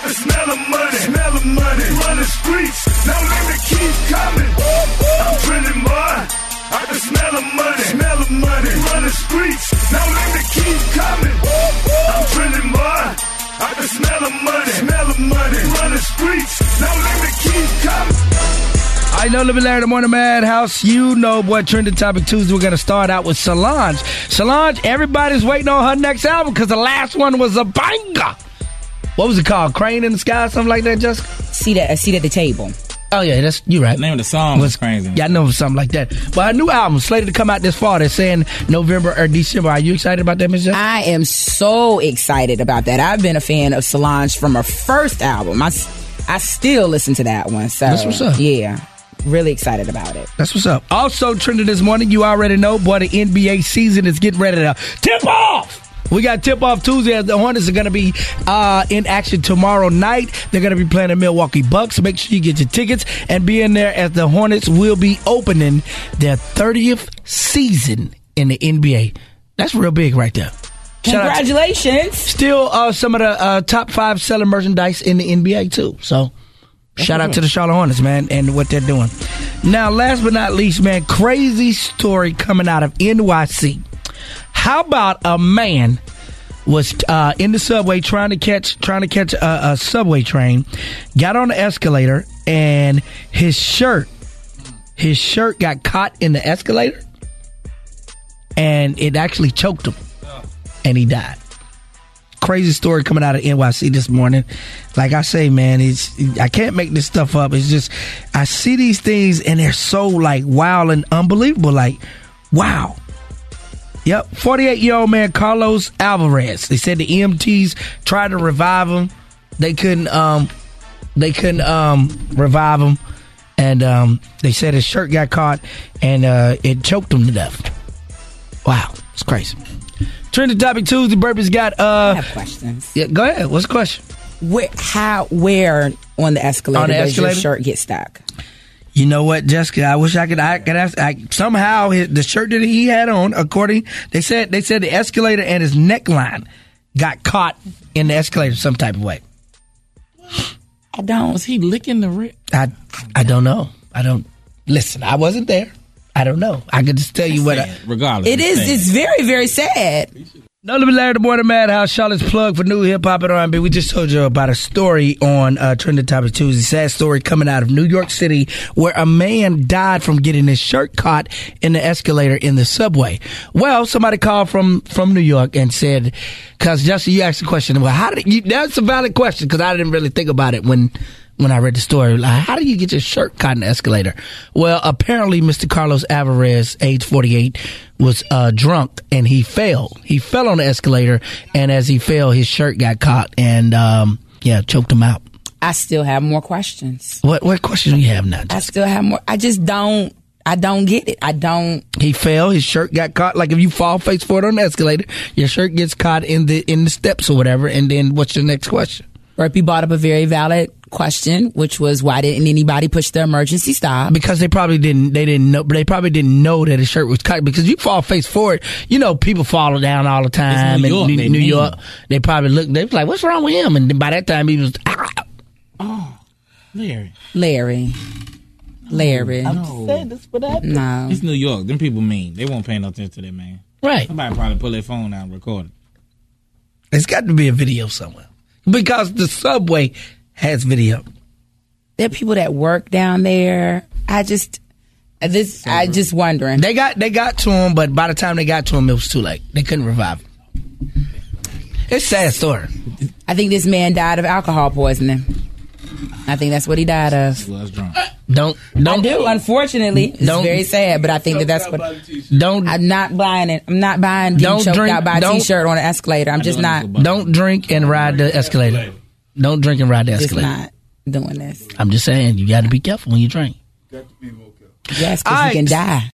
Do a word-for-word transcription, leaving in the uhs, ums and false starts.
can smell the money, smell the money. Run the streets, no limit, keep coming. I'm trending, boy. I can smell the money, smell the money. Run the streets, no limit, keep coming. I'm trending, boy. I can smell the money, smell the money. Run the streets, no limit, keep coming. I know, Living Larry, the Morning Madhouse. You know what, Trending Topic Tuesday. We're going to start out with Solange. Solange, everybody's waiting on her next album because the last one was a banger. What was it called? Crane in the Sky, something like that, Jessica? Seat at, a seat at the table. Oh, yeah, that's you right. The name of the song was crazy. Yeah, I know something like that. But her new album, slated to come out this fall. They're saying November or December. Are you excited about that, Miz Jessica? I am so excited about that. I've been a fan of Solange from her first album. I, I still listen to that one. So that's what's up. Yeah. Really excited about it. That's what's up. Also trending this morning, you already know, boy, the N B A season is getting ready to tip off. We got tip-off Tuesday as the Hornets are going to be uh, in action tomorrow night. They're going to be playing the Milwaukee Bucks. So make sure you get your tickets and be in there as the Hornets will be opening their thirtieth season in the N B A. That's real big right there. Congratulations. Still uh, some of the uh, top five selling merchandise in the N B A, too. So shout out to the Charlotte Hornets, man, and what they're doing. Now, last but not least, man, crazy story coming out of N Y C. How about a man was uh, in the subway trying to catch trying to catch a, a subway train, got on the escalator, and his shirt, his shirt got caught in the escalator, and it actually choked him, and he died. Crazy story coming out of N Y C this morning. Like I say, man, it's I can't make this stuff up. It's just I see these things and they're so like wild and unbelievable. Like, wow. Yep, forty-eight-year-old man Carlos Alvarez. They said the E M Ts tried to revive him. They couldn't. Um, they couldn't um, revive him, and um, they said his shirt got caught and uh, it choked him to death. Wow, it's crazy. Trending Topic Tuesday. Burpee's got. Uh, I have questions. Yeah, go ahead. What's the question? Where, how? Where on the escalator on the does escalator? your shirt get stuck? You know what, Jessica? I wish I could. I could ask. I, somehow, his, the shirt that he had on, according they said, they said the escalator and his neckline got caught in the escalator some type of way. I don't. Was he licking the rib? I I don't know. I don't listen. I wasn't there. I don't know. I could just tell you what. I, Regardless, it is. It's very, very sad. No Limit Larry, the Morning Madhouse, Charlotte's plug for new hip hop and R and B. We just told you about a story on uh, Trending Topic Tuesday. Sad story coming out of New York City where a man died from getting his shirt caught in the escalator in the subway. Well, somebody called from, from New York and said, because Justin, you asked the question, well, how did you? That's a valid question because I didn't really think about it when. When I read the story, like, how do you get your shirt caught in the escalator? Well, apparently, Mister Carlos Alvarez, age forty-eight, was uh, drunk and he fell. He fell on the escalator, and as he fell, his shirt got caught and, um, yeah, choked him out. I still have more questions. What what question do you have now, Jessica? I still have more. I just don't. I don't get it. I don't. He fell. His shirt got caught. Like if you fall face forward on the escalator, your shirt gets caught in the in the steps or whatever. And then what's your next question? Burpee brought up a very valid question, which was why didn't anybody push the emergency stop? Because they probably didn't. They didn't know. They probably didn't know that his shirt was cut. Because you fall face forward, you know people fall down all the time. New York, in they New, New mean. York, they probably looked. They was like, "What's wrong with him?" And then by that time, he was. Ah. Oh, Larry. Larry. Larry. No. No. It's New York. Them people mean. They won't pay no attention to that, man. Right. Somebody probably pull their phone out and record it. There's got to be a video somewhere because the subway has video. There are people that work down there. I just, this, I just wondering. They got they got to him, but by the time they got to him, it was too late. They couldn't revive him. It's a sad story. I think this man died of alcohol poisoning. I think that's what he died of. Well, that's drunk. Don't don't I do. Unfortunately, it's Don't- very sad, but I think that that's what. don't I'm not buying it. I'm not buying getting Don't choked drink- out by a don't- t-shirt on an escalator. I'm just not. don't drink and ride the escalator. Don't drink and ride the Just escalator. not doing this. I'm just saying you got to be careful when you drink. Yes, because All you can right. die.